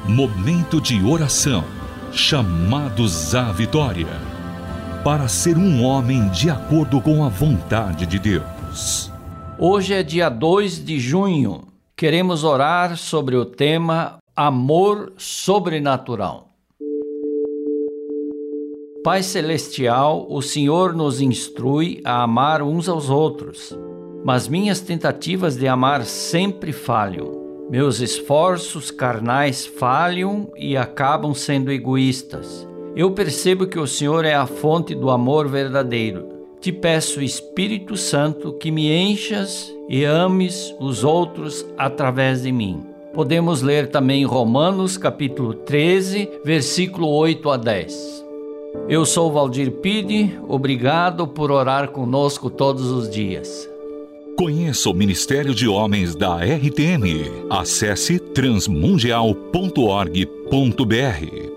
Momento de oração, chamados à vitória, para ser um homem de acordo com a vontade de Deus. Hoje é dia 2 de junho. Queremos orar sobre o tema Amor Sobrenatural. Pai Celestial, o Senhor nos instrui a amar uns aos outros, mas minhas tentativas de amar sempre falham. Meus esforços carnais falham e acabam sendo egoístas. Eu percebo que o Senhor é a fonte do amor verdadeiro. Te peço, Espírito Santo, que me enchas e ames os outros através de mim. Podemos ler também Romanos capítulo 13, versículo 8 a 10. Eu sou Valdir Pide, obrigado por orar conosco todos os dias. Conheça o Ministério de Homens da RTM. Acesse transmundial.org.br.